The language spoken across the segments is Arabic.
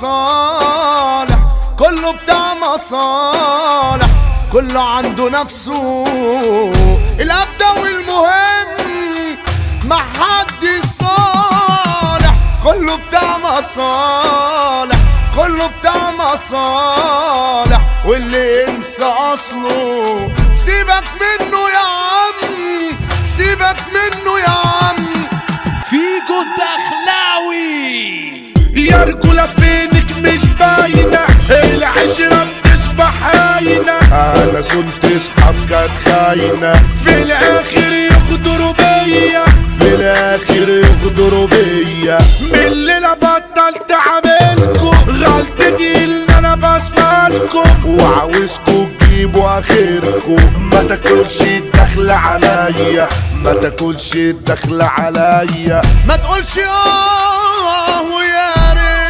مصالح، كله بتاع مصالح، كله عنده نفسه الأبدع والمهم، ما حد صالح، كله بتاع مصالح، كله بتاع مصالح، واللي ينسى أصله سيبك منه يا عم، سيبك منه يا عم. فيجو الدخلاوي يا رجولة فينك مش باينة، العشرة بتصبح هاينة، أنا كنت أصحاب كانت خاينة، في الآخر يغدروا بيا، في الآخر يغدروا بيا، من الليلة بطلت أعملكوا، غلطتي إن أنا بصفالكم، وعاوزكوا تجيبوا آخركوا، ما تاكلش الدخل عليا، ما تاكلش الدخل عليا، ما تقولش ويا ريت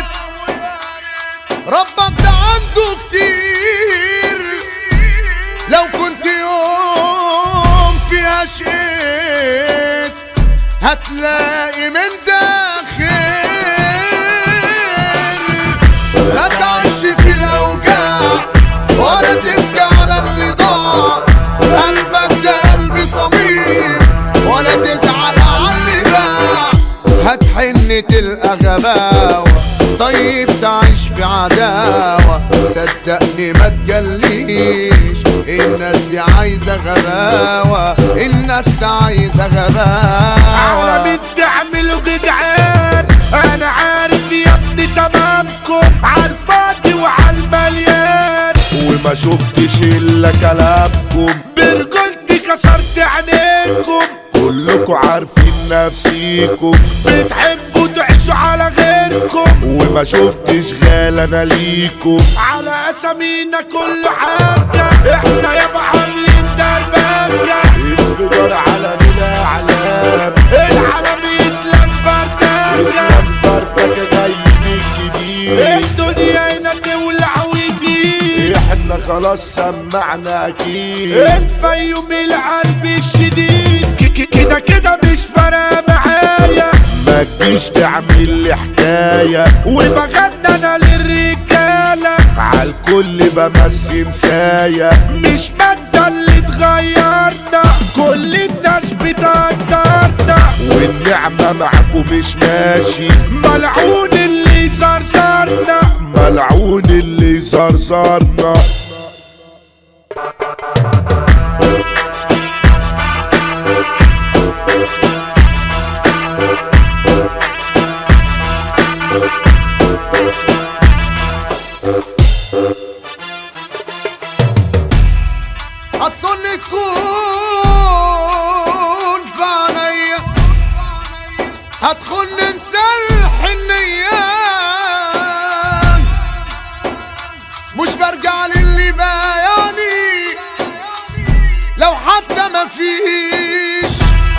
ربك ده عنده كتير، لو كنت يوم فيها شقيت هتلاقي من ده خير، لا تعيش في الأوجاع ولا تبكي على اللي ضاع، قلبك ده قلبي صميم ولا تزعل على اللي باع، هتحن تلقى غباوة طيب تعيش في عداوة، صدقني ما تجليش الناس دي عايزة غباوة، الناس دي عايزة غباوة. عالمين تعملوا جدعان، انا عارف يا ابني تمامكم عالفاضي وعالمليان، وما شفتش الا كلامكم، برجولتي كسرت عينيكم، كلكم عارفين نفسيكم، بتحبوا تعيشوا على غيركم، وما شفتش غال انا ليكم، على اسامينا كل حاجة، احنا يابا عاملين دربكة، انفجار على بلا علام، العالم يسلم فردكة، يسلم فردكة جاي من جديد، الدنيا هنا تولع ويديد، احنا خلاص سمعنا اكيد، الفيوم القلب الشديد، كده كده مش فارقة معايا، ما تجيش تعمل لي حكاية، وبغنى انا للرجالة، عالكل بمسي مسايا، مش مادة اللي اتغيرنا، كل الناس بتقدرنا، والنعمة معاكم مش ماشي، ملعون اللي زرزرنا، ملعون اللي زرزرنا. هتصن تكون في عينيا، هتخن نسلح النية، مش برجع للي بايعني، لو حتى مفيش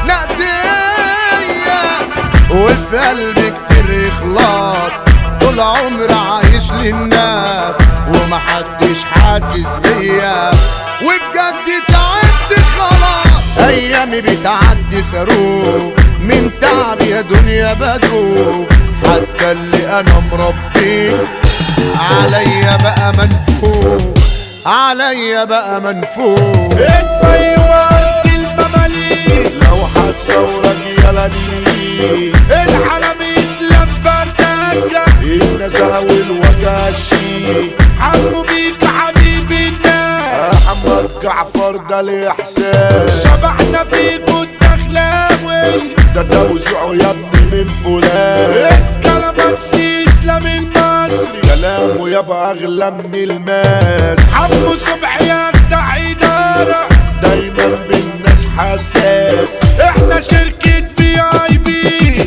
نقدية، وفي قلبي كتير إخلاص، طول عمري عايش للناس، ومحدش حاسس بيا، وبجد تعبت خلاص، ايامي بتعدي صاروخ، من تعب يا دنيا بدوخ، حتى اللي انا مربيه عليا بقى منفوخ، عليا بقى منفوخ. الفيوم ارض المماليك، لو هتصورك يلا دي، العالم يسلم فردكة، النزهة والوجه الشيك، حمو بيك حبيبي الناس، محمد جعفر ده الاحساس، شبحنا فيكو الدخلاوي، ده توزيعه يا ابني من فلان، كلامك اسلام المصري، كلامه يابا اغلى من الماس، حمو صبحي يخدع اداره، دايما بالناس حساس، احنا شركة VIP،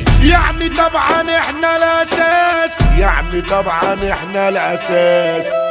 يعني طبعا احنا الاساس، يعني طبعا احنا الاساس.